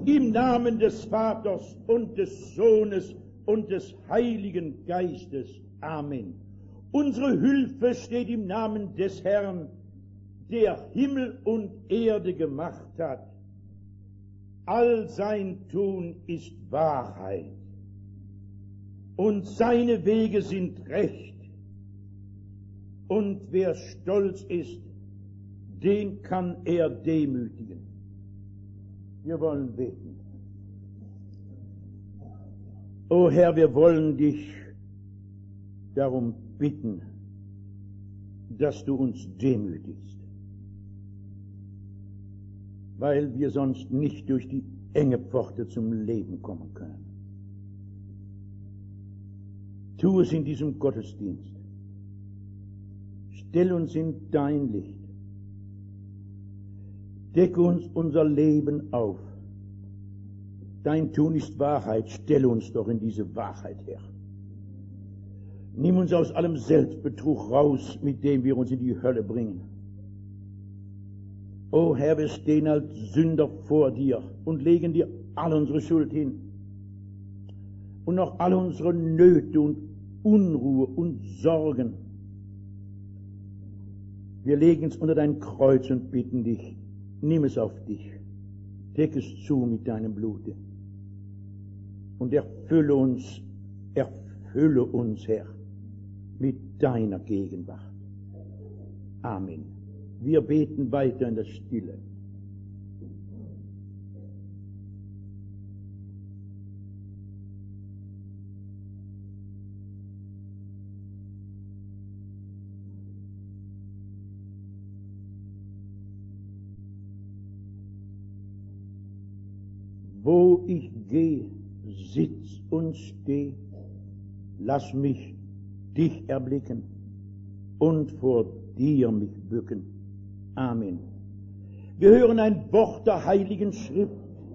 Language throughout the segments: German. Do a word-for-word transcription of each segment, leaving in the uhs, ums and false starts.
Im Namen des Vaters und des Sohnes und des Heiligen Geistes. Amen. Unsere Hilfe steht im Namen des Herrn, der Himmel und Erde gemacht hat. All sein Tun ist Wahrheit und seine Wege sind recht. Und wer stolz ist, den kann er demütigen. Wir wollen beten. O Herr, wir wollen dich darum bitten, dass du uns demütigst, weil wir sonst nicht durch die enge Pforte zum Leben kommen können. Tu es in diesem Gottesdienst. Stell uns in dein Licht. Decke uns unser Leben auf. Dein Tun ist Wahrheit. Stelle uns doch in diese Wahrheit her. Nimm uns aus allem Selbstbetrug raus, mit dem wir uns in die Hölle bringen. O Herr, wir stehen als Sünder vor dir und legen dir all unsere Schuld hin. Und auch all unsere Nöte und Unruhe und Sorgen. Wir legen es unter dein Kreuz und bitten dich, nimm es auf dich, deck es zu mit deinem Blute und erfülle uns, erfülle uns, Herr, mit deiner Gegenwart. Amen. Wir beten weiter in der Stille. Wo ich geh, sitz und steh, lass mich dich erblicken und vor dir mich bücken. Amen. Wir hören ein Wort der Heiligen Schrift.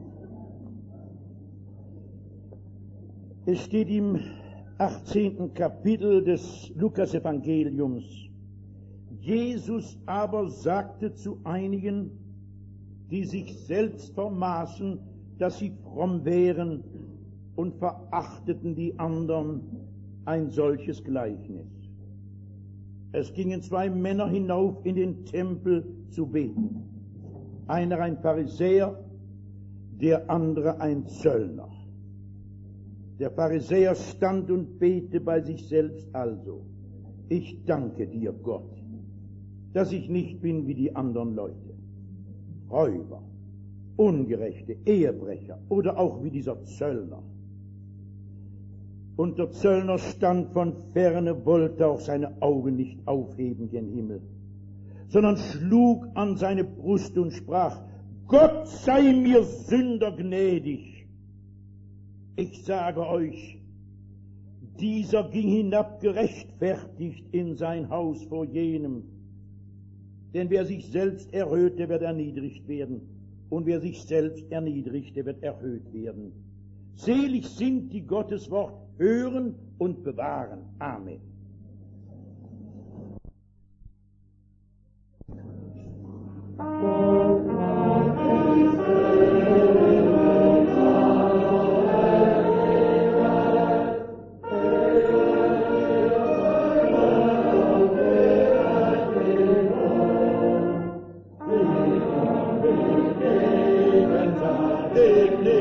Es steht im achtzehnten Kapitel des Lukas-Evangeliums. Jesus aber sagte zu einigen, die sich selbst vermaßen, dass sie fromm wären und verachteten die anderen, ein solches Gleichnis. Es gingen zwei Männer hinauf in den Tempel zu beten. Einer ein Pharisäer, der andere ein Zöllner. Der Pharisäer stand und betete bei sich selbst also: Ich danke dir, Gott, dass ich nicht bin wie die anderen Leute, Räuber, Ungerechte, Ehebrecher oder auch wie dieser Zöllner. Und der Zöllner stand von ferne, wollte auch seine Augen nicht aufheben gen Himmel, sondern schlug an seine Brust und sprach: Gott sei mir Sünder gnädig. Ich sage euch, dieser ging hinab gerechtfertigt in sein Haus vor jenem. Denn wer sich selbst erhöhte, wird erniedrigt werden. Und wer sich selbst erniedrigte, wird erhöht werden. Selig sind, die Gottes Wort hören und bewahren. Amen.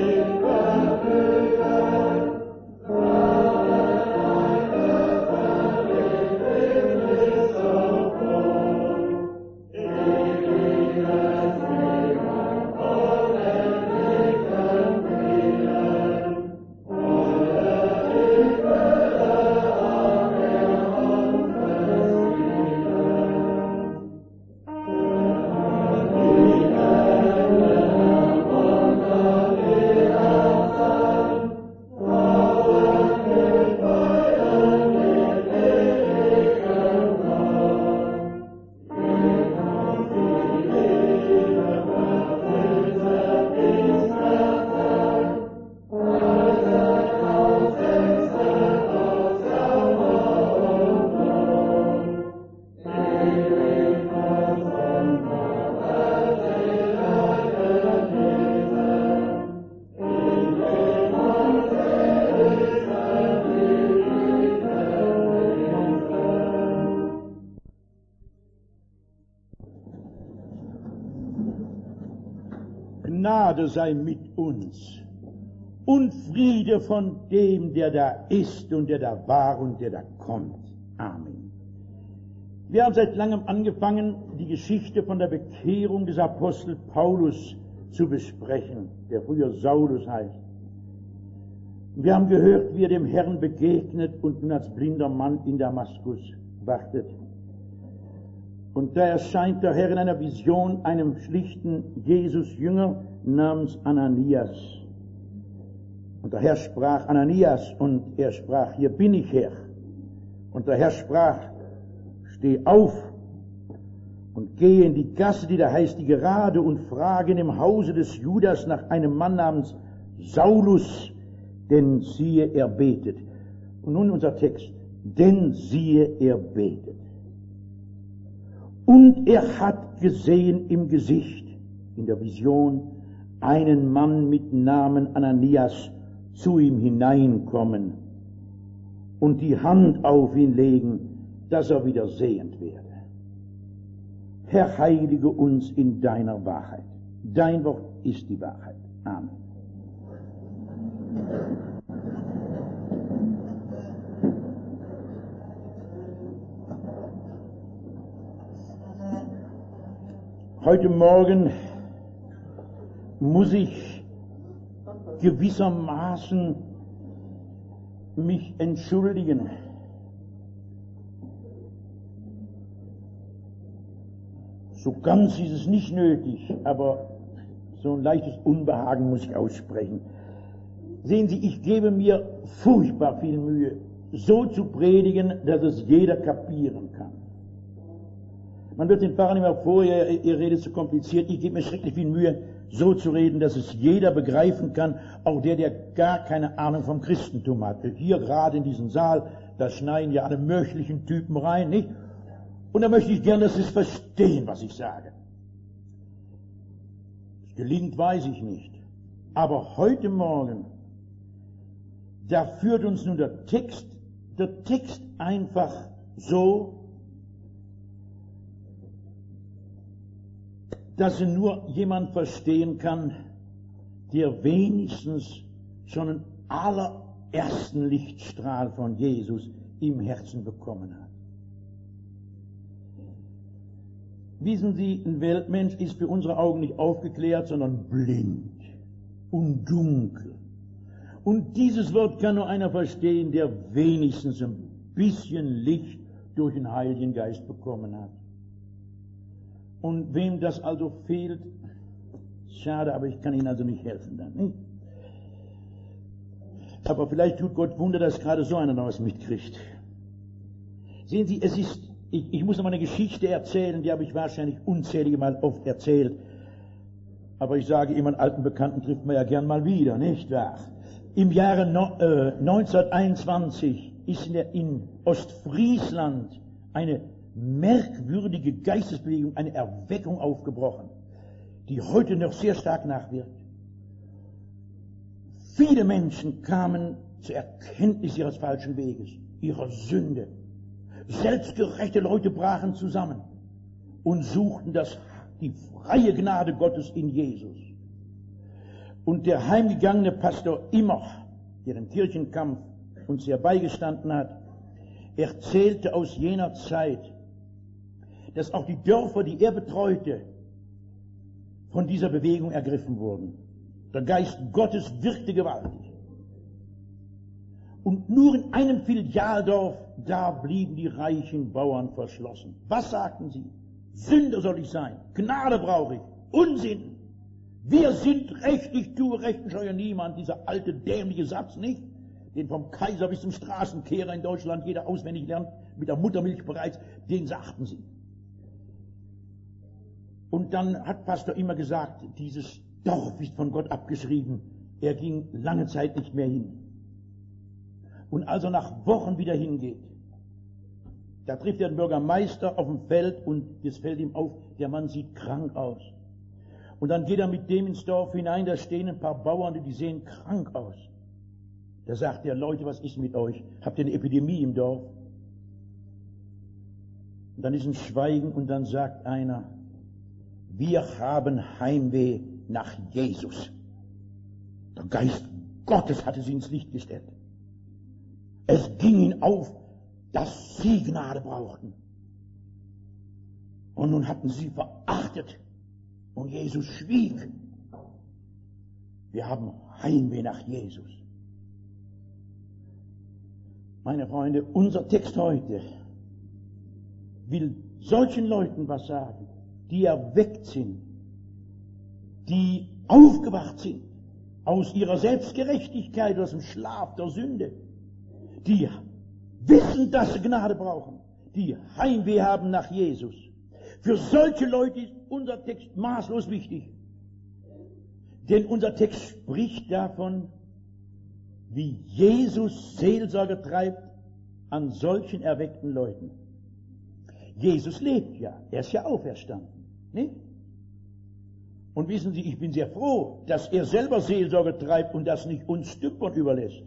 Amen. Gnade sei mit uns und Friede von dem, der da ist und der da war und der da kommt. Amen. Wir haben seit langem angefangen, die Geschichte von der Bekehrung des Apostel Paulus zu besprechen, der früher Saulus heißt. Wir haben gehört, wie er dem Herrn begegnet und nun als blinder Mann in Damaskus wartet. Und da erscheint der Herr in einer Vision einem schlichten Jesus-Jünger namens Ananias. Und der Herr sprach, Ananias, und er sprach, hier bin ich, Herr. Und der Herr sprach, steh auf und gehe in die Gasse, die da heißt die Gerade, und frage in dem Hause des Judas nach einem Mann namens Saulus, denn siehe, er betet. Und nun unser Text, denn siehe, er betet. Und er hat gesehen im Gesicht, in der Vision, einen Mann mit Namen Ananias zu ihm hineinkommen und die Hand auf ihn legen, dass er wieder sehend werde. Herr, heilige uns in deiner Wahrheit. Dein Wort ist die Wahrheit. Amen. Heute Morgen muss ich gewissermaßen mich entschuldigen. So ganz ist es nicht nötig, aber so ein leichtes Unbehagen muss ich aussprechen. Sehen Sie, ich gebe mir furchtbar viel Mühe, so zu predigen, dass es jeder kapieren kann. Man wird den Pfarrern immer vor, ihr, ihr redet zu kompliziert. Ich gebe mir schrecklich viel Mühe, so zu reden, dass es jeder begreifen kann, auch der, der gar keine Ahnung vom Christentum hat. Hier gerade in diesem Saal, da schneiden ja alle möglichen Typen rein, nicht? Und da möchte ich gern, dass sie es verstehen, was ich sage. Es gelingt, weiß ich nicht. Aber heute Morgen, da führt uns nun der Text, der Text einfach so, dass ihn nur jemand verstehen kann, der wenigstens schon einen allerersten Lichtstrahl von Jesus im Herzen bekommen hat. Wissen Sie, ein Weltmensch ist für unsere Augen nicht aufgeklärt, sondern blind und dunkel. Und dieses Wort kann nur einer verstehen, der wenigstens ein bisschen Licht durch den Heiligen Geist bekommen hat. Und wem das also fehlt, schade, aber ich kann Ihnen also nicht helfen dann, nicht? Aber vielleicht tut Gott Wunder, dass gerade so einer noch was mitkriegt. Sehen Sie, es ist, ich, ich muss noch mal eine Geschichte erzählen, die habe ich wahrscheinlich unzählige Mal oft erzählt. Aber ich sage immer, einen alten Bekannten trifft man ja gern mal wieder, nicht wahr? Im Jahre no, äh, neunzehnhunderteinundzwanzig ist in, der, in Ostfriesland eine merkwürdige Geistesbewegung, eine Erweckung aufgebrochen, die heute noch sehr stark nachwirkt. Viele Menschen kamen zur Erkenntnis ihres falschen Weges, ihrer Sünde. Selbstgerechte Leute brachen zusammen und suchten das, die freie Gnade Gottes in Jesus. Und der heimgegangene Pastor Immer, der im Kirchenkampf uns sehr beigestanden hat, erzählte aus jener Zeit, dass auch die Dörfer, die er betreute, von dieser Bewegung ergriffen wurden. Der Geist Gottes wirkte gewaltig. Und nur in einem Filialdorf, da blieben die reichen Bauern verschlossen. Was sagten sie? Sünder soll ich sein, Gnade brauche ich, Unsinn. Wir sind recht, ich tue Recht und scheue niemand. Dieser alte, dämliche Satz, nicht? Den vom Kaiser bis zum Straßenkehrer in Deutschland jeder auswendig lernt, mit der Muttermilch bereits, den sagten sie. Und dann hat Pastor Immer gesagt, dieses Dorf ist von Gott abgeschrieben. Er ging lange Zeit nicht mehr hin. Und als er nach Wochen wieder hingeht, da trifft er den Bürgermeister auf dem Feld und das fällt ihm auf, der Mann sieht krank aus. Und dann geht er mit dem ins Dorf hinein, da stehen ein paar Bauern, die sehen krank aus. Da sagt er, Leute, was ist mit euch? Habt ihr eine Epidemie im Dorf? Und dann ist ein Schweigen und dann sagt einer, wir haben Heimweh nach Jesus. Der Geist Gottes hatte sie ins Licht gestellt. Es ging ihnen auf, dass sie Gnade brauchten. Und nun hatten sie verachtet und Jesus schwieg. Wir haben Heimweh nach Jesus. Meine Freunde, unser Text heute will solchen Leuten was sagen, die erweckt sind, die aufgewacht sind aus ihrer Selbstgerechtigkeit, aus dem Schlaf der Sünde, die wissen, dass sie Gnade brauchen, die Heimweh haben nach Jesus. Für solche Leute ist unser Text maßlos wichtig. Denn unser Text spricht davon, wie Jesus Seelsorge treibt an solchen erweckten Leuten. Jesus lebt ja, er ist ja auferstanden, nicht? Und wissen Sie, ich bin sehr froh, dass er selber Seelsorge treibt und das nicht uns Stümpern überlässt.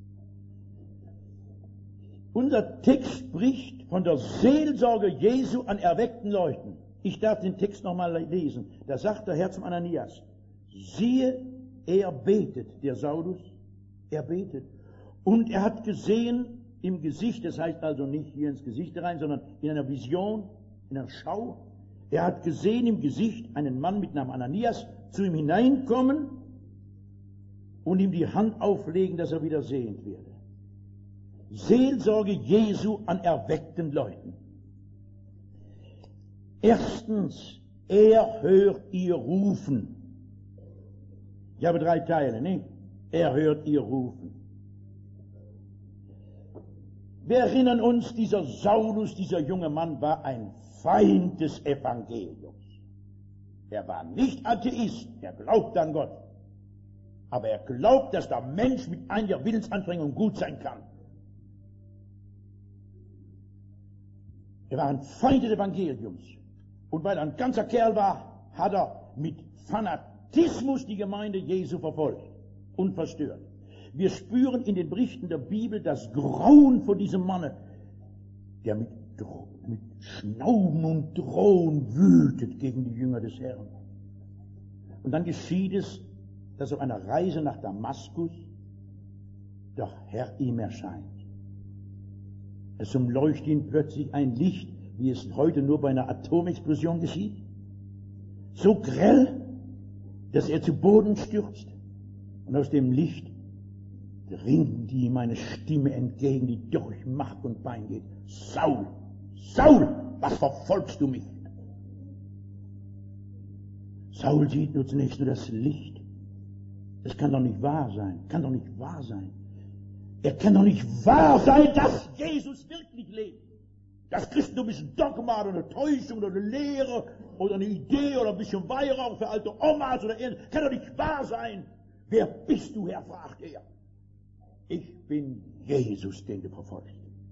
Unser Text spricht von der Seelsorge Jesu an erweckten Leuten. Ich darf den Text nochmal lesen. Da sagt der Herr zum Ananias: Siehe, er betet, der Saulus, er betet. Und er hat gesehen im Gesicht, das heißt also nicht hier ins Gesicht rein, sondern in einer Vision, in einer Schau. Er hat gesehen im Gesicht einen Mann mit Namen Ananias zu ihm hineinkommen und ihm die Hand auflegen, dass er wieder sehend werde. Seelsorge Jesu an erweckten Leuten. Erstens, er hört ihr Rufen. Ich habe drei Teile, nicht? Er hört ihr Rufen. Wir erinnern uns, dieser Saulus, dieser junge Mann, war ein Feind des Evangeliums. Er war nicht Atheist, er glaubt an Gott. Aber er glaubt, dass der Mensch mit einiger Willensanstrengung gut sein kann. Er war ein Feind des Evangeliums. Und weil er ein ganzer Kerl war, hat er mit Fanatismus die Gemeinde Jesu verfolgt und verstört. Wir spüren in den Berichten der Bibel das Grauen vor diesem Manne, der mit, mit Schnauben und Drohen wütet gegen die Jünger des Herrn. Und dann geschieht es, dass auf einer Reise nach Damaskus der Herr ihm erscheint. Es umleuchtet ihn plötzlich ein Licht, wie es heute nur bei einer Atomexplosion geschieht. So grell, dass er zu Boden stürzt. Und aus dem Licht dringt ihm eine Stimme entgegen, die durch Mark und Bein geht. Saul, Saul, was verfolgst du mich? Saul sieht nur zunächst nur das Licht. Das kann doch nicht wahr sein, kann doch nicht wahr sein. Er kann doch nicht wahr sein, dass Jesus wirklich lebt. Das Christentum ist ein Dogma oder eine Täuschung oder eine Lehre oder eine Idee oder ein bisschen Weihrauch für alte Omas oder ähnliches. Kann doch nicht wahr sein. Wer bist du, Herr? Fragt er. Ich bin Jesus, den du verfolgst.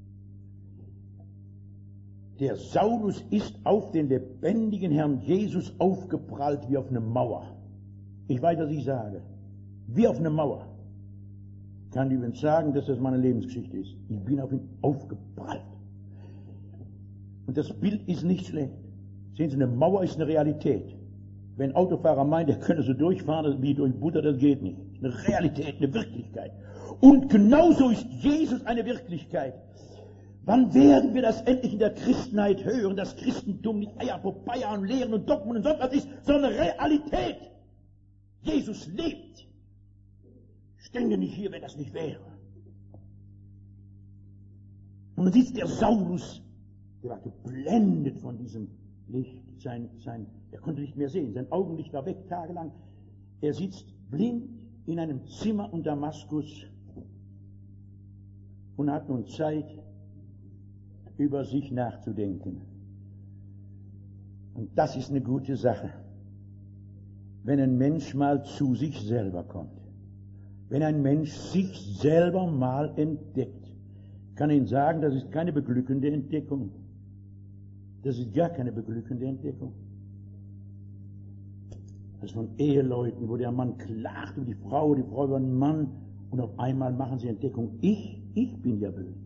Der Saulus ist auf den lebendigen Herrn Jesus aufgeprallt wie auf eine Mauer. Ich weiß, was ich sage. Wie auf eine Mauer. Ich kann übrigens sagen, dass das meine Lebensgeschichte ist. Ich bin auf ihn aufgeprallt. Und das Bild ist nicht schlecht. Sehen Sie, eine Mauer ist eine Realität. Wenn ein Autofahrer meint, er könnte so durchfahren wie durch Butter, das geht nicht. Eine Realität, eine Wirklichkeit. Und genauso ist Jesus eine Wirklichkeit. Wann werden wir das endlich in der Christenheit hören, dass Christentum nicht Eier vorbei an Lehren und Dogmen und sonst was ist, sondern Realität. Jesus lebt. Stände nicht hier, wenn das nicht wäre. Und man sieht, der Saulus, der war geblendet von diesem Licht. Sein, sein, er konnte nicht mehr sehen. Sein Augenlicht war weg, tagelang. Er sitzt blind in einem Zimmer in Damaskus und hat nun Zeit, über sich nachzudenken. Und das ist eine gute Sache. Wenn ein Mensch mal zu sich selber kommt, wenn ein Mensch sich selber mal entdeckt, kann ich Ihnen sagen, das ist keine beglückende Entdeckung. Das ist gar keine beglückende Entdeckung. Das ist von Eheleuten, wo der Mann klagt über die Frau, die Frau über den Mann, und auf einmal machen sie Entdeckung. Ich, ich bin ja böse.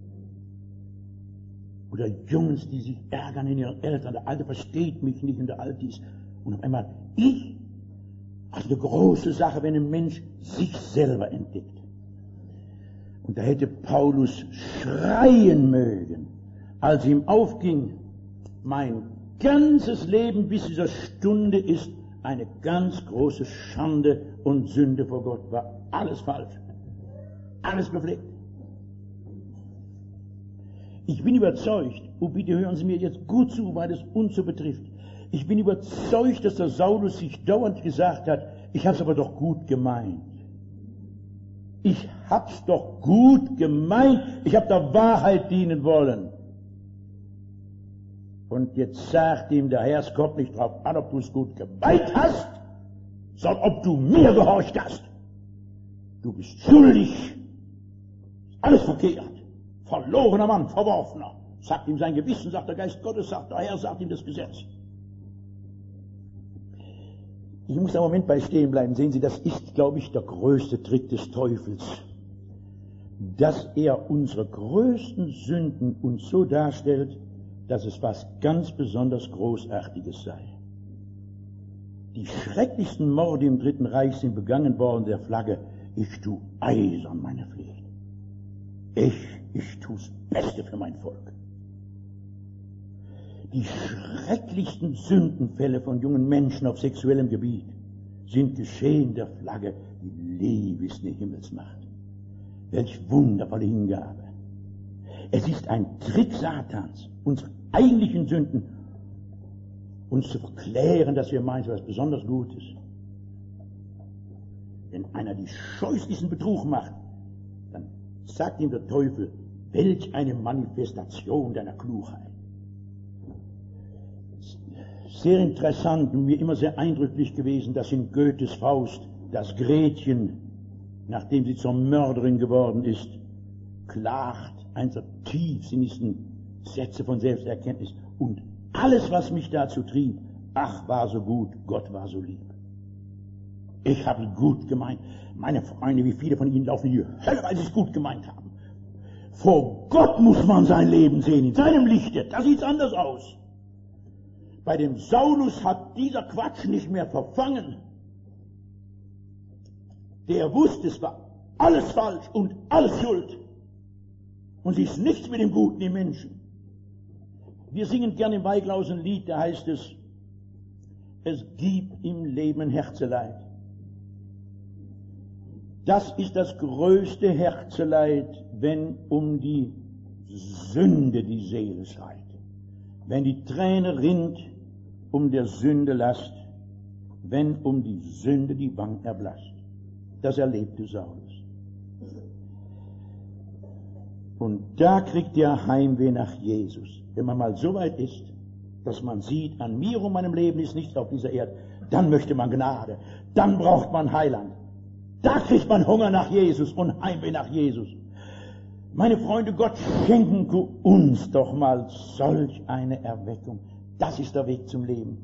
Oder Jungs, die sich ärgern in ihren Eltern. Der Alte versteht mich nicht und der Alte ist. Und auf einmal, ich, Also eine große Sache, wenn ein Mensch sich selber entdeckt. Und da hätte Paulus schreien mögen, als ihm aufging, mein ganzes Leben bis dieser Stunde ist eine ganz große Schande und Sünde vor Gott. War alles falsch. Alles befleckt. Ich bin überzeugt, und bitte hören Sie mir jetzt gut zu, weil es uns so betrifft. Ich bin überzeugt, dass der Saulus sich dauernd gesagt hat, ich hab's aber doch gut gemeint. Ich hab's doch gut gemeint. Ich hab der Wahrheit dienen wollen. Und jetzt sagt ihm der Herr, es kommt nicht drauf an, ob du es gut gemeint hast, sondern ob du mir gehorcht hast. Du bist schuldig. Alles verkehrt. Verlorener Mann, verworfener. Sagt ihm sein Gewissen, sagt der Geist Gottes, sagt der Herr, sagt ihm das Gesetz. Ich muss einen Moment bei stehen bleiben. Sehen Sie, das ist, glaube ich, der größte Trick des Teufels. Dass er unsere größten Sünden uns so darstellt, dass es was ganz besonders Großartiges sei. Die schrecklichsten Morde im Dritten Reich sind begangen worden der Flagge, ich tu eisern meine Pflicht. Ich, ich tu's Beste für mein Volk. Die schrecklichsten Sündenfälle von jungen Menschen auf sexuellem Gebiet sind geschehen der Flagge, die Liebe ist eine Himmelsmacht. Welch wundervolle Hingabe. Es ist ein Trick Satans, unsere eigentlichen Sünden, uns zu verklären, dass wir meinen, was besonders Gutes. Wenn einer die scheußlichsten Betrug macht, dann sagt ihm der Teufel, welch eine Manifestation deiner Klugheit. Sehr interessant und mir immer sehr eindrücklich gewesen, dass in Goethes Faust das Gretchen, nachdem sie zur Mörderin geworden ist, klagt, eines der tiefsinnigsten Sätze von Selbsterkenntnis. Und alles, was mich dazu trieb, ach, war so gut, Gott war so lieb. Ich habe gut gemeint. Meine Freunde, wie viele von Ihnen laufen in die Hölle, weil sie es gut gemeint haben. Vor Gott muss man sein Leben sehen, in seinem Lichte. Da sieht's anders aus. Bei dem Saulus hat dieser Quatsch nicht mehr verfangen. Der wusste, es war alles falsch und alles Schuld. Und sie ist nichts mit dem Guten im Menschen. Wir singen gerne im Weiglaus ein Lied, da heißt es, es gibt im Leben ein Herzeleid. Das ist das größte Herzeleid, wenn um die Sünde die Seele schreit. Wenn die Träne rinnt um der Sünde Last, wenn um die Sünde die Wang erblasst. Das erlebte Saulus. Und da kriegt er Heimweh nach Jesus. Wenn man mal so weit ist, dass man sieht, an mir und meinem Leben ist nichts auf dieser Erde, dann möchte man Gnade, dann braucht man Heiland. Da kriegt man Hunger nach Jesus und Heimweh nach Jesus. Meine Freunde, Gott schenke uns doch mal solch eine Erweckung. Das ist der Weg zum Leben.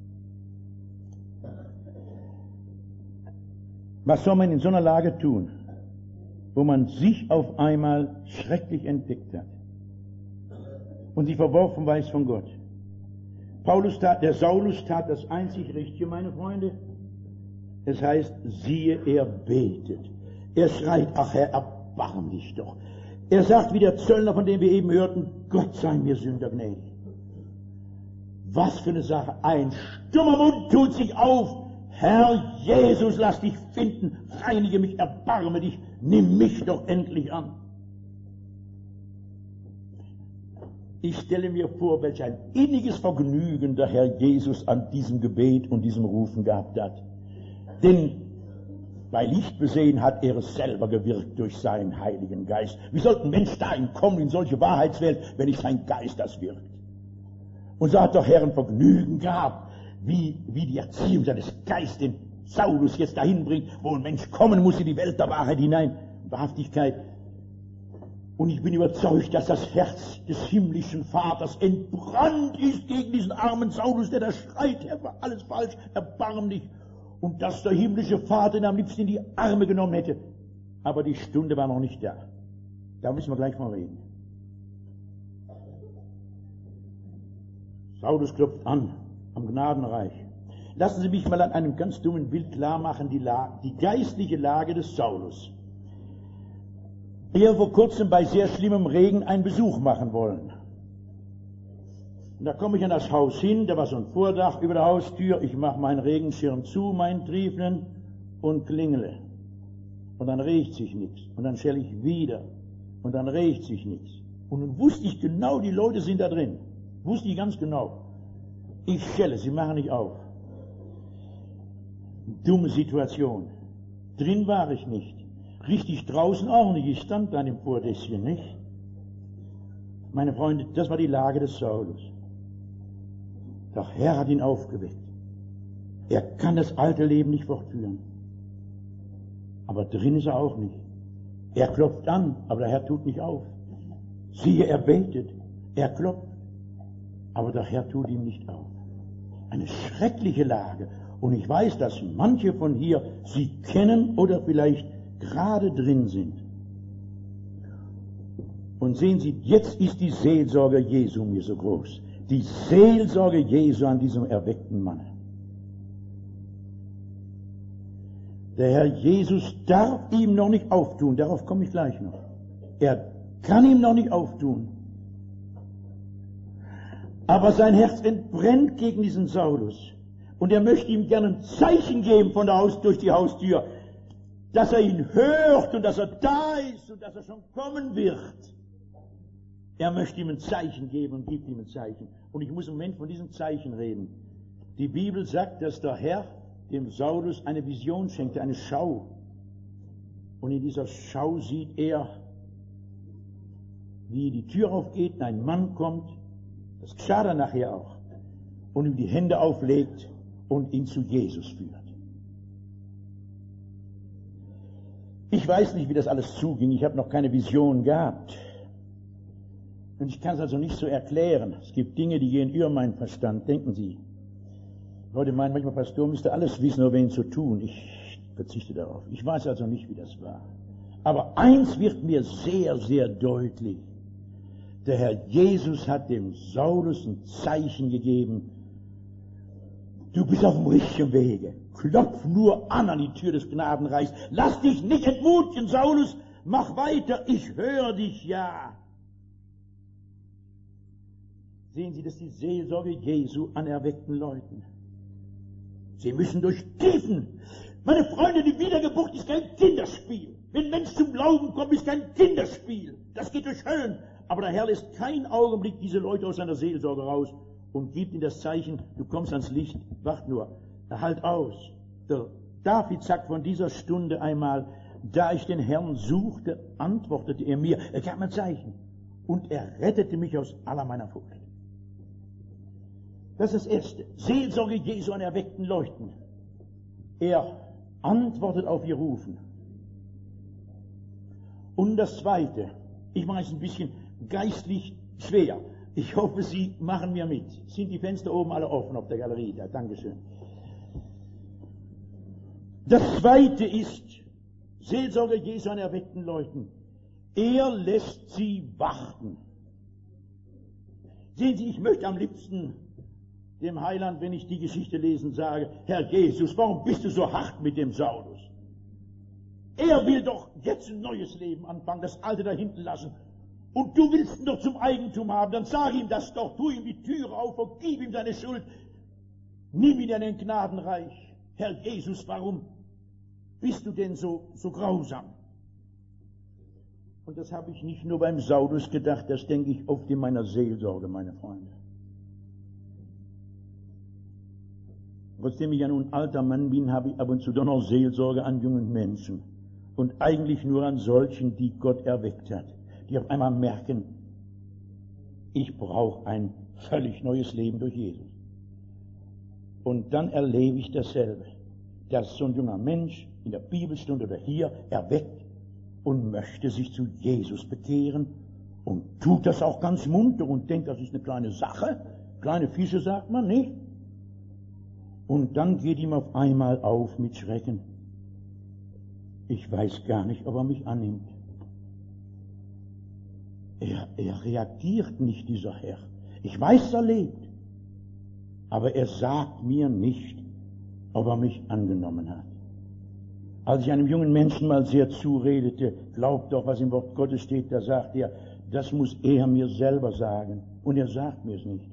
Was soll man in so einer Lage tun, wo man sich auf einmal schrecklich entdeckt hat und sich verworfen weiß von Gott? Paulus tat, der Saulus tat das einzig Richtige, meine Freunde. Es heißt, siehe, er betet. Er schreit, ach Herr, erbarm dich doch. Er sagt wie der Zöllner, von dem wir eben hörten, Gott sei mir Sünder gnädig. Was für eine Sache. Ein stummer Mund tut sich auf. Herr Jesus, lass dich finden, reinige mich, erbarme dich, nimm mich doch endlich an. Ich stelle mir vor, welch ein inniges Vergnügen der Herr Jesus an diesem Gebet und diesem Rufen gehabt hat. Denn bei Licht besehen hat er es selber gewirkt durch seinen Heiligen Geist. Wie sollte ein Mensch dahin kommen in solche Wahrheitswelt, wenn nicht sein Geist das wirkt? Und so hat der Herr ein Vergnügen gehabt, wie, wie die Erziehung seines Geistes den Saulus jetzt dahin bringt, wo ein Mensch kommen muss in die Welt der Wahrheit hinein, Wahrhaftigkeit. Und ich bin überzeugt, dass das Herz des himmlischen Vaters entbrannt ist gegen diesen armen Saulus, der da schreit, Herr, war alles falsch, erbarm dich. Und dass der himmlische Vater ihn am liebsten in die Arme genommen hätte. Aber die Stunde war noch nicht da. Da müssen wir gleich mal reden. Saulus klopft an am Gnadenreich. Lassen Sie mich mal an einem ganz dummen Bild klar machen, die, La- die geistliche Lage des Saulus. Er vor kurzem bei sehr schlimmem Regen einen Besuch machen wollen. Und da komme ich an das Haus hin, da war so ein Vordach über der Haustür, ich mache meinen Regenschirm zu, meinen triefenden, und klingele. Und dann regt sich nichts. Und dann schelle ich wieder. Und dann regt sich nichts. Und nun wusste ich genau, die Leute sind da drin. Wusste ich ganz genau. Ich schelle, sie machen nicht auf. Dumme Situation. Drin war ich nicht. Richtig draußen auch nicht. Ich stand da in dem Vordächschen, nicht? Meine Freunde, das war die Lage des Saulus. Der Herr hat ihn aufgeweckt. Er kann das alte Leben nicht fortführen. Aber drin ist er auch nicht. Er klopft an, aber der Herr tut nicht auf. Siehe, er betet, er klopft, aber der Herr tut ihm nicht auf. Eine schreckliche Lage. Und ich weiß, dass manche von hier sie kennen oder vielleicht gerade drin sind. Und sehen Sie, jetzt ist die Seelsorge Jesu mir so groß. Die Seelsorge Jesu an diesem erweckten Mann. Der Herr Jesus darf ihm noch nicht auftun, darauf komme ich gleich noch. Er kann ihm noch nicht auftun. Aber sein Herz entbrennt gegen diesen Saulus. Und er möchte ihm gerne ein Zeichen geben von der Haus, durch die Haustür, dass er ihn hört und dass er da ist und dass er schon kommen wird. Er möchte ihm ein Zeichen geben und gibt ihm ein Zeichen. Und ich muss im Moment von diesem Zeichen reden. Die Bibel sagt, dass der Herr dem Saulus eine Vision schenkte, eine Schau. Und in dieser Schau sieht er, wie die Tür aufgeht, ein Mann kommt, das geschah dann nachher auch, und ihm die Hände auflegt und ihn zu Jesus führt. Ich weiß nicht, wie das alles zuging, ich habe noch keine Vision gehabt. Und ich kann es also nicht so erklären. Es gibt Dinge, die gehen über meinen Verstand, denken Sie. Leute meinen manchmal, Pastor müsste alles wissen, nur wen zu tun. Ich verzichte darauf. Ich weiß also nicht, wie das war. Aber eins wird mir sehr, sehr deutlich. Der Herr Jesus hat dem Saulus ein Zeichen gegeben. Du bist auf dem richtigen Wege. Klopf nur an an die Tür des Gnadenreichs. Lass dich nicht entmutigen, Saulus. Mach weiter. Ich höre dich, ja. Sehen Sie, das ist die Seelsorge Jesu an erweckten Leuten. Sie müssen durch Tiefen. Meine Freunde, die Wiedergeburt ist kein Kinderspiel. Wenn ein Mensch zum Glauben kommt, ist kein Kinderspiel. Das geht durch Höllen. Aber der Herr lässt keinen Augenblick diese Leute aus seiner Seelsorge raus und gibt ihnen das Zeichen, du kommst ans Licht. Wart nur, halt aus. Der David sagt von dieser Stunde einmal, da ich den Herrn suchte, antwortete er mir. Er gab mir ein Zeichen. Und er rettete mich aus aller meiner Furcht. Das ist das Erste. Seelsorge Jesu an erweckten Leuten. Er antwortet auf ihr Rufen. Und das Zweite, ich mache es ein bisschen geistlich schwer. Ich hoffe, Sie machen mir mit. Sind die Fenster oben alle offen auf der Galerie? Da, Dankeschön. Das Zweite ist Seelsorge Jesu an erweckten Leuten. Er lässt sie warten. Sehen Sie, ich möchte am liebsten dem Heiland, wenn ich die Geschichte lesen, sage, Herr Jesus, warum bist du so hart mit dem Saulus? Er will doch jetzt ein neues Leben anfangen, das alte da hinten lassen. Und du willst ihn doch zum Eigentum haben, dann sag ihm das doch, tu ihm die Türe auf, vergib ihm seine Schuld. Nimm ihn in den Gnadenreich. Herr Jesus, warum bist du denn so, so grausam? Und das habe ich nicht nur beim Saulus gedacht, das denke ich oft in meiner Seelsorge, meine Freunde. Trotzdem ich ja nun ein alter Mann bin, habe ich ab und zu doch noch Seelsorge an jungen Menschen. Und eigentlich nur an solchen, die Gott erweckt hat. Die auf einmal merken, ich brauche ein völlig neues Leben durch Jesus. Und dann erlebe ich dasselbe. Dass so ein junger Mensch in der Bibelstunde oder hier erweckt und möchte sich zu Jesus bekehren und tut das auch ganz munter und denkt, das ist eine kleine Sache. Kleine Fische sagt man, nicht? Und dann geht ihm auf einmal auf mit Schrecken. Ich weiß gar nicht, ob er mich annimmt. Er, er reagiert nicht, dieser Herr. Ich weiß, er lebt. Aber er sagt mir nicht, ob er mich angenommen hat. Als ich einem jungen Menschen mal sehr zuredete, glaubt doch, was im Wort Gottes steht, da sagt er, das muss er mir selber sagen. Und er sagt mir es nicht.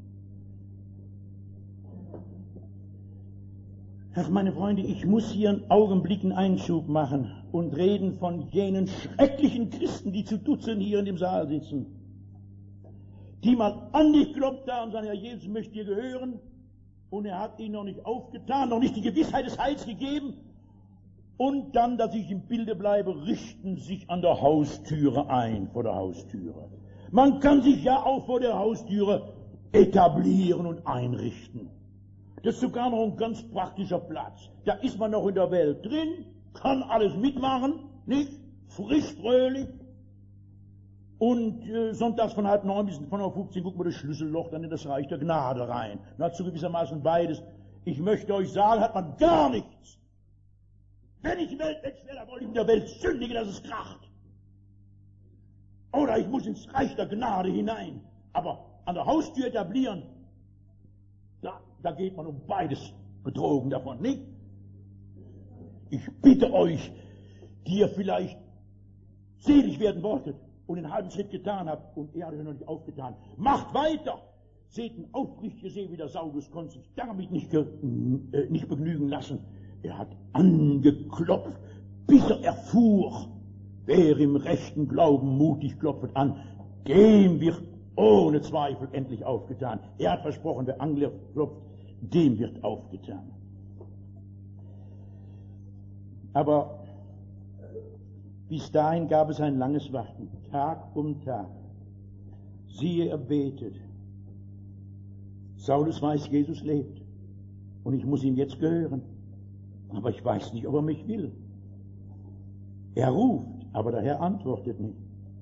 Ach, meine Freunde, ich muss hier einen Augenblick einen Einschub machen und reden von jenen schrecklichen Christen, die zu Dutzenden hier in dem Saal sitzen, die mal an dich klopft haben und sagen, Herr Jesus möchte dir gehören, und er hat ihnen noch nicht aufgetan, noch nicht die Gewissheit des Heils gegeben, und dann, dass ich im Bilde bleibe, richten sich an der Haustüre ein, vor der Haustüre. Man kann sich ja auch vor der Haustüre etablieren und einrichten. Das ist sogar noch ein ganz praktischer Platz. Da ist man noch in der Welt drin, kann alles mitmachen, nicht? Frisch, fröhlich. Und äh, sonntags von halb neun bis von halb fünfzehn guckt man das Schlüsselloch dann in das Reich der Gnade rein. Dazu gewissermaßen beides. Ich möchte euch sagen, hat man gar nichts. Wenn ich Weltmensch wäre, dann wollte ich in der Welt sündigen, dass es kracht. Oder ich muss ins Reich der Gnade hinein. Aber an der Haustür etablieren, da, da geht man um beides betrogen davon, nicht? Ich bitte euch, die ihr vielleicht selig werden wolltet und den halben Schritt getan habt, und er hat euch noch nicht aufgetan, macht weiter! Seht ein aufrichtiges See, wie der Saulus konnte sich damit nicht, ge, äh, nicht begnügen lassen. Er hat angeklopft, bis er erfuhr, wer im rechten Glauben mutig klopft an, dem wird ohne Zweifel endlich aufgetan. Er hat versprochen, wer anklopft, dem wird aufgetan. Aber bis dahin gab es ein langes Warten, Tag um Tag. Siehe, er betet. Saulus weiß, Jesus lebt, und ich muss ihm jetzt gehören. Aber ich weiß nicht, ob er mich will. Er ruft, aber der Herr antwortet nicht.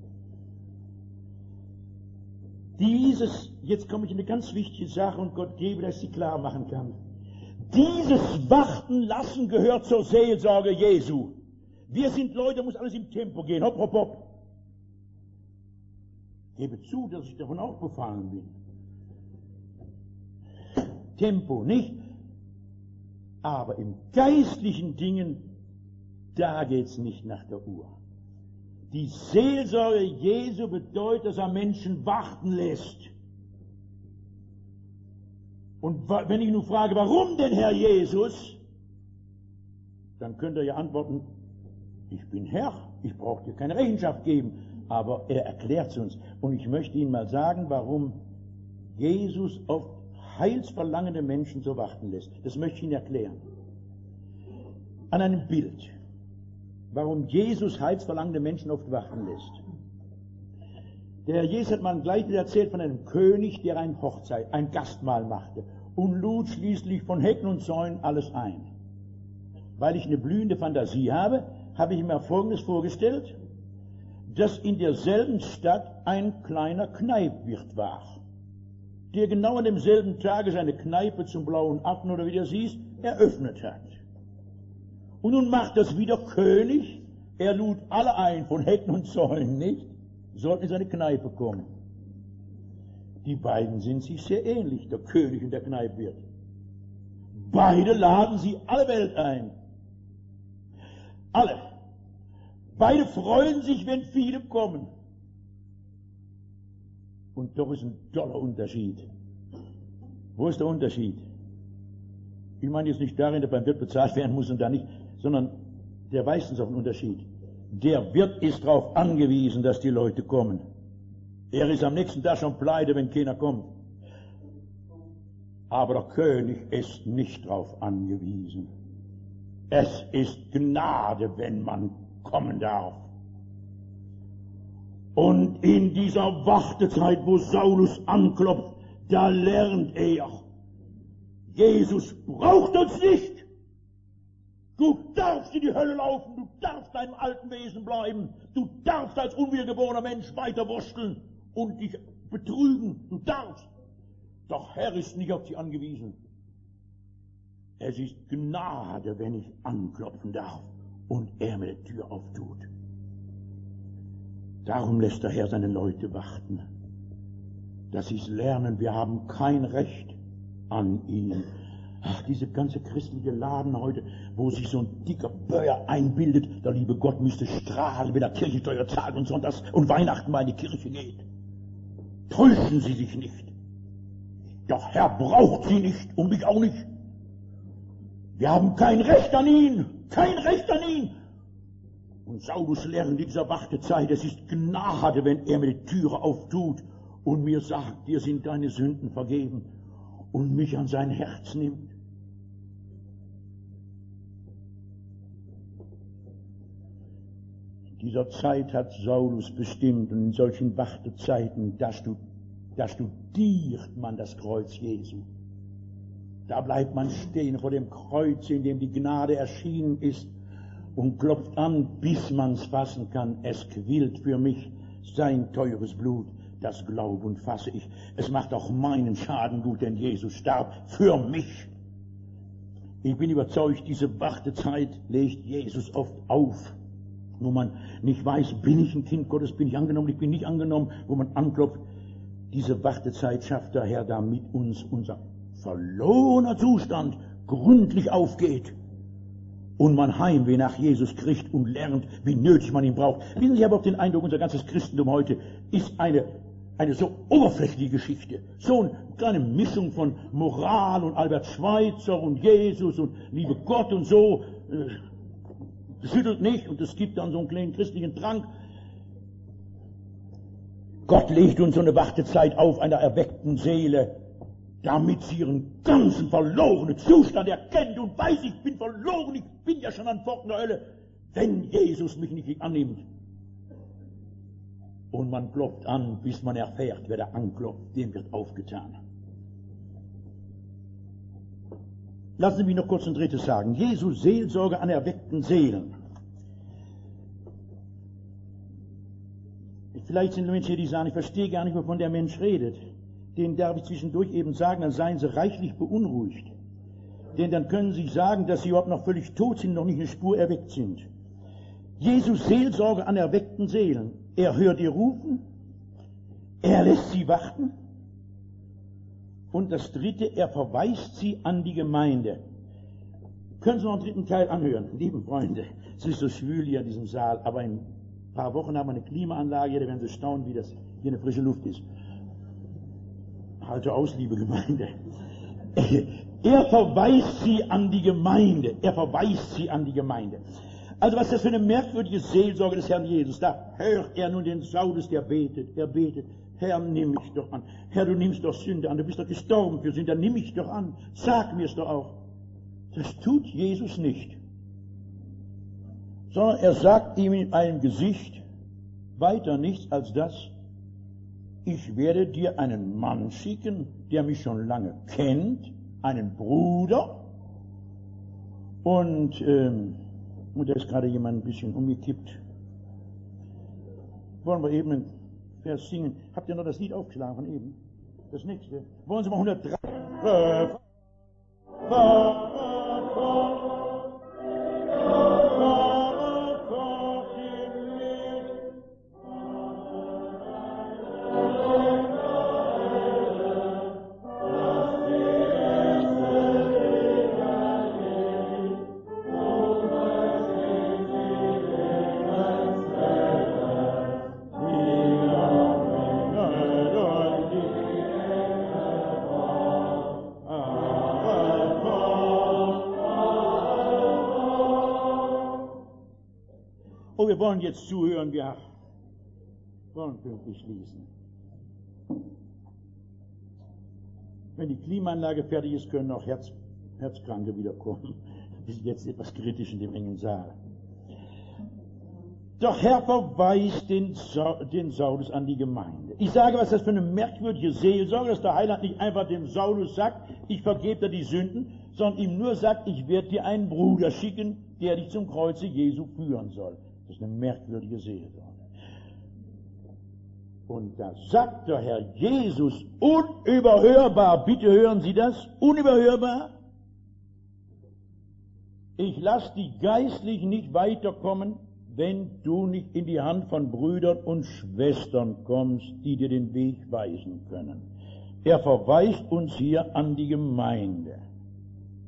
Dieses, jetzt komme ich in eine ganz wichtige Sache, und Gott gebe, dass ich sie klar machen kann. Dieses Warten lassen gehört zur Seelsorge Jesu. Wir sind Leute, muss alles im Tempo gehen, hopp, hopp, hopp. Gebe zu, dass ich davon auch befallen bin. Tempo, nicht? Aber in geistlichen Dingen, da geht's nicht nach der Uhr. Die Seelsorge Jesu bedeutet, dass er Menschen warten lässt. Und wenn ich nun frage, warum denn, Herr Jesus, dann könnt ihr ja antworten, ich bin Herr, ich brauche dir keine Rechenschaft geben. Aber er erklärt es uns. Und ich möchte Ihnen mal sagen, warum Jesus auf heilsverlangende Menschen so warten lässt. Das möchte ich Ihnen erklären. An einem Bild. Warum Jesus heilsverlangende Menschen oft warten lässt. Der Herr Jesus hat mal ein Gleichnis erzählt von einem König, der eine Hochzeit, ein Gastmahl machte und lud schließlich von Hecken und Zäunen alles ein. Weil ich eine blühende Fantasie habe, habe ich mir Folgendes vorgestellt, dass in derselben Stadt ein kleiner Kneipwirt war, der genau an demselben Tage seine Kneipe zum Blauen Affen, oder wie das hieß, eröffnet hat. Und nun macht das wieder König, er lud alle ein, von Hecken und Zäunen, nicht? Sollten in seine Kneipe kommen. Die beiden sind sich sehr ähnlich, der König und der Kneipwirt. Beide laden sie alle Welt ein. Alle. Beide freuen sich, wenn viele kommen. Und doch ist ein toller Unterschied. Wo ist der Unterschied? Ich meine jetzt nicht darin, dass beim Wirt bezahlt werden muss und da nicht, sondern der weist uns auf einen Unterschied. Der Wirt ist darauf angewiesen, dass die Leute kommen. Er ist am nächsten Tag schon pleite, wenn keiner kommt. Aber der König ist nicht darauf angewiesen. Es ist Gnade, wenn man kommen darf. Und in dieser Wartezeit, wo Saulus anklopft, da lernt er, Jesus braucht uns nicht. Du darfst in die Hölle laufen, du darfst deinem alten Wesen bleiben, du darfst als unwiedergeborener Mensch weiterwursteln und dich betrügen, du darfst. Doch Herr ist nicht auf dich angewiesen. Es ist Gnade, wenn ich anklopfen darf und er mir die Tür auftut. Darum lässt der Herr seine Leute warten, dass sie es lernen, wir haben kein Recht an ihn. Ach, diese ganze christliche Laden heute, wo sich so ein dicker Böer einbildet, der liebe Gott müsste strahlen, wenn er Kirchensteuer zahlt und sonntags und Weihnachten mal in die Kirche geht. Täuschen Sie sich nicht. Der Herr braucht Sie nicht und mich auch nicht. Wir haben kein Recht an ihn, kein Recht an ihn. Und Saulus lernt in dieser Wartezeit, es ist Gnade, wenn er mir die Türe auftut und mir sagt, dir sind deine Sünden vergeben und mich an sein Herz nimmt. In dieser Zeit hat Saulus bestimmt, und in solchen Wartezeiten, da, stud, da studiert man das Kreuz Jesu. Da bleibt man stehen vor dem Kreuz, in dem die Gnade erschienen ist, und klopft an, bis man's fassen kann. Es quillt für mich sein teures Blut, das glaub und fasse ich. Es macht auch meinen Schaden gut, denn Jesus starb für mich. Ich bin überzeugt, diese Wartezeit legt Jesus oft auf, wo man nicht weiß, bin ich ein Kind Gottes, bin ich angenommen, ich bin nicht angenommen, wo man anklopft. Diese Wartezeit schafft der Herr, damit uns unser verlorener Zustand gründlich aufgeht und man Heimweh nach Jesus kriegt und lernt, wie nötig man ihn braucht. Wissen Sie, ich habe auch den Eindruck, unser ganzes Christentum heute ist eine, eine so oberflächliche Geschichte. So eine kleine Mischung von Moral und Albert Schweitzer und Jesus und liebe Gott und so. Äh, schüttelt nicht und es gibt dann so einen kleinen christlichen Drang. Gott legt uns so eine Wartezeit auf einer erweckten Seele, damit sie ihren ganzen verlorenen Zustand erkennt und weiß, ich bin verloren, ich bin ja schon an Pforten der Hölle, wenn Jesus mich nicht annimmt. Und man klopft an, bis man erfährt, wer da anklopft, dem wird aufgetan. Lassen Sie mich noch kurz ein drittes sagen. Jesus Seelsorge an erweckten Seelen. Vielleicht sind Menschen hier, die sagen, ich verstehe gar nicht, wovon der Mensch redet. Den darf ich zwischendurch eben sagen, dann seien sie reichlich beunruhigt. Denn dann können sie sagen, dass sie überhaupt noch völlig tot sind, noch nicht eine Spur erweckt sind. Jesus Seelsorge an erweckten Seelen. Er hört ihr rufen, er lässt sie warten. Und das dritte, er verweist sie an die Gemeinde. Können Sie noch einen dritten Teil anhören, lieben Freunde? Es ist so schwül hier in diesem Saal, aber in ein paar Wochen haben wir eine Klimaanlage, da werden Sie staunen, wie das hier eine frische Luft ist. Halte aus, liebe Gemeinde. Er verweist sie an die Gemeinde. Er verweist sie an die Gemeinde. Also was ist das für eine merkwürdige Seelsorge des Herrn Jesus? Da hört er nun den Saulus, der betet. Er betet. Herr, nimm mich doch an. Herr, du nimmst doch Sünde an. Du bist doch gestorben für Sünde. Nimm mich doch an. Sag mir's doch auch. Das tut Jesus nicht. Sondern er sagt ihm in einem Gesicht weiter nichts als das: Ich werde dir einen Mann schicken, der mich schon lange kennt, einen Bruder. Und, ähm, und da ist gerade jemand ein bisschen umgekippt. Wollen wir eben einen Vers singen? Habt ihr noch das Lied aufgeschlagen von eben? Das nächste. Wollen Sie mal hundertdrei? Äh, Wir wollen jetzt zuhören, wir wollen pünktlich schließen. Wenn die Klimaanlage fertig ist, können auch Herz, Herzkranke wiederkommen. Wir sind jetzt etwas kritisch in dem engen Saal. Doch Herr verweist den, Sa- den Saulus an die Gemeinde. Ich sage, was das für eine merkwürdige Seelsorge, dass der Heiland nicht einfach dem Saulus sagt, ich vergebe dir die Sünden, sondern ihm nur sagt, ich werde dir einen Bruder schicken, der dich zum Kreuze Jesu führen soll. Das ist eine merkwürdige Seelsorge. Und da sagt der Herr Jesus unüberhörbar, bitte hören Sie das, unüberhörbar: Ich lasse dich geistlich nicht weiterkommen, wenn du nicht in die Hand von Brüdern und Schwestern kommst, die dir den Weg weisen können. Er verweist uns hier an die Gemeinde.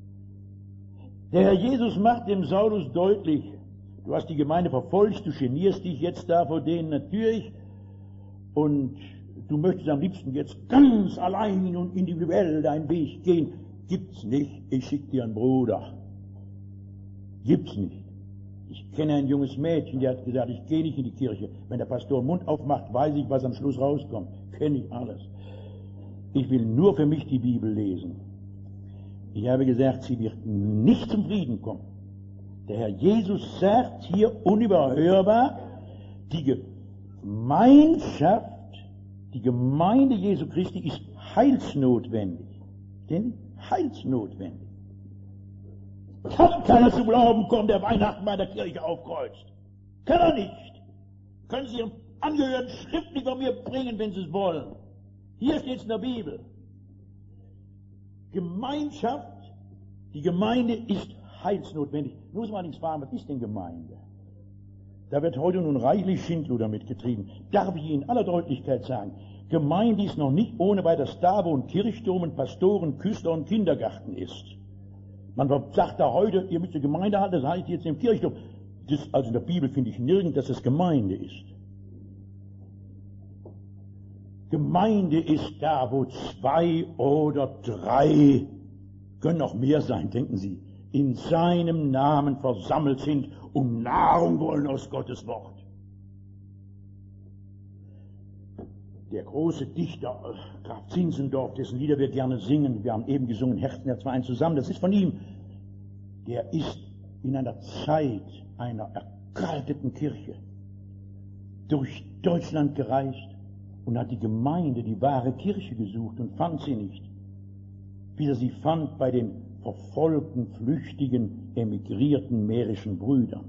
Der Herr Jesus macht dem Saulus deutlich, du hast die Gemeinde verfolgt, du genierst dich jetzt da vor denen natürlich und du möchtest am liebsten jetzt ganz allein und individuell deinen Weg gehen. Gibt's nicht, ich schick dir einen Bruder. Gibt's nicht. Ich kenne ein junges Mädchen, die hat gesagt, ich gehe nicht in die Kirche. Wenn der Pastor den Mund aufmacht, weiß ich, was am Schluss rauskommt. Kenne ich alles. Ich will nur für mich die Bibel lesen. Ich habe gesagt, sie wird nicht zum Frieden kommen. Der Herr Jesus sagt hier unüberhörbar, die Gemeinschaft, die Gemeinde Jesu Christi ist heilsnotwendig. Denn heilsnotwendig. Kann keiner zu Glauben kommen, der Weihnachten bei der Kirche aufkreuzt. Kann er nicht. Können Sie Ihren Angehörigen schriftlich von mir bringen, wenn Sie es wollen. Hier steht es in der Bibel. Gemeinschaft, die Gemeinde ist heilsnotwendig. Nun muss man allerdings fragen, was ist denn Gemeinde? Da wird heute nun reichlich Schindluder mitgetrieben. Darf ich Ihnen in aller Deutlichkeit sagen, Gemeinde ist noch nicht ohne weiteres da, wo ein Kirchturm, ein Pastoren, Küster und Kindergarten ist. Man sagt da heute, ihr müsst die Gemeinde halten, das heißt jetzt im Kirchturm. Das, also in der Bibel finde ich nirgends, dass es Gemeinde ist. Gemeinde ist da, wo zwei oder drei, können noch mehr sein, denken Sie, in seinem Namen versammelt sind und Nahrung wollen aus Gottes Wort. Der große Dichter Graf Zinzendorf, dessen Lieder wir gerne singen, wir haben eben gesungen, Herzen der Zweien zusammen, das ist von ihm, der ist in einer Zeit einer erkalteten Kirche durch Deutschland gereist und hat die Gemeinde, die wahre Kirche gesucht und fand sie nicht, bis er sie fand bei den verfolgten, flüchtigen, emigrierten mährischen Brüdern.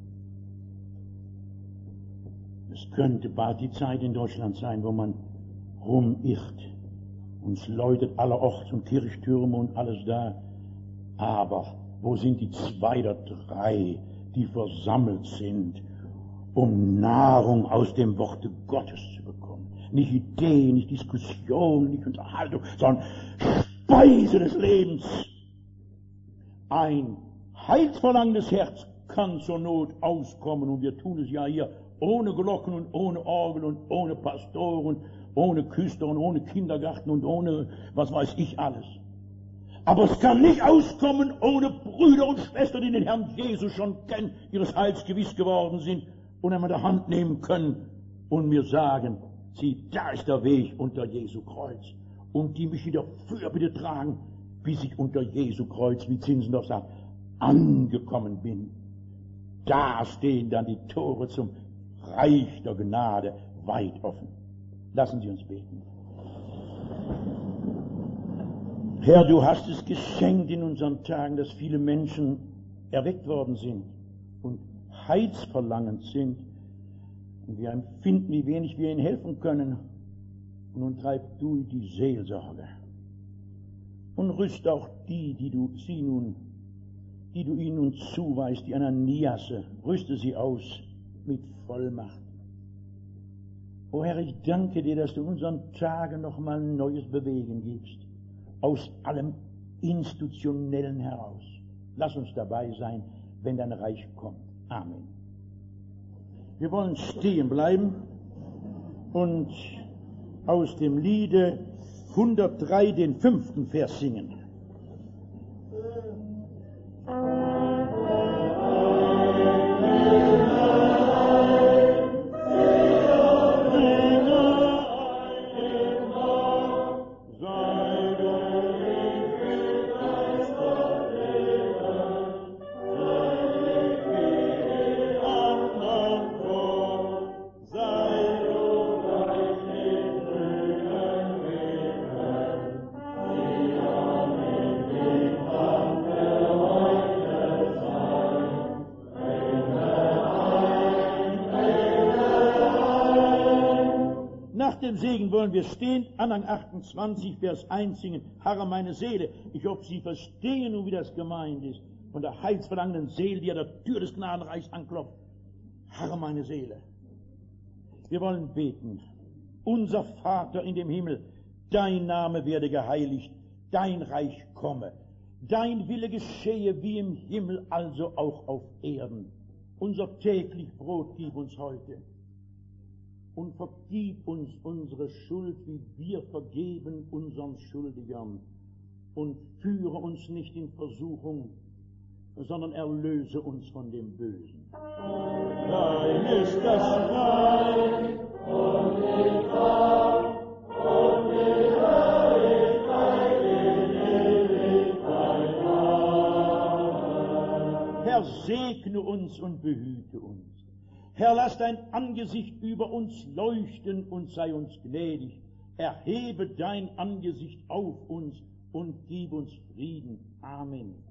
Es könnte bald die Zeit in Deutschland sein, wo man rumirrt. Uns läutet allerorts und Kirchtürme und alles da. Aber wo sind die zwei oder drei, die versammelt sind, um Nahrung aus dem Worte Gottes zu bekommen? Nicht Ideen, nicht Diskussionen, nicht Unterhaltung, sondern Speise des Lebens. Ein heilsverlangendes Herz kann zur Not auskommen und wir tun es ja hier ohne Glocken und ohne Orgel und ohne Pastoren, ohne Küster und ohne Kindergarten und ohne was weiß ich alles. Aber es kann nicht auskommen ohne Brüder und Schwestern, die den Herrn Jesus schon kennen, ihres Heils gewiss geworden sind und einmal der Hand nehmen können und mir sagen, sieh, da ist der Weg unter Jesu Kreuz. Und die mich wieder Fürbitte tragen, bis ich unter Jesu Kreuz, wie Zinzendorf sagt, angekommen bin. Da stehen dann die Tore zum Reich der Gnade weit offen. Lassen Sie uns beten. Herr, du hast es geschenkt in unseren Tagen, dass viele Menschen erweckt worden sind und heilsverlangend sind. Und wir empfinden, wie wenig wir ihnen helfen können. Und nun treib du die Seelsorge. Und rüst auch die, die du sie nun, die du ihnen nun zuweist, die Ananiasse, rüste sie aus mit Vollmacht. O Herr, ich danke dir, dass du in unseren Tagen noch mal ein neues Bewegen gibst. Aus allem Institutionellen heraus. Lass uns dabei sein, wenn dein Reich kommt. Amen. Wir wollen stehen bleiben und aus dem Liede hundertdrei den fünften Vers singen. Segen wollen wir stehen, Anfang achtundzwanzig, Vers eins singen, Harre meine Seele. Ich hoffe, Sie verstehen nun, wie das gemeint ist. Von der heilsverlangenden Seele, die an der Tür des Gnadenreichs anklopft. Harre meine Seele. Wir wollen beten. Unser Vater in dem Himmel, dein Name werde geheiligt, dein Reich komme. Dein Wille geschehe wie im Himmel, also auch auf Erden. Unser täglich Brot gib uns heute. Und vergib uns unsere Schuld, wie wir vergeben unseren Schuldigern. Und führe uns nicht in Versuchung, sondern erlöse uns von dem Bösen. Dein ist das Reich und die Kraft und die Herrlichkeit in Ewigkeit. Amen. Herr, segne uns und behüte uns. Herr, lass dein Angesicht über uns leuchten und sei uns gnädig. Erhebe dein Angesicht auf uns und gib uns Frieden. Amen.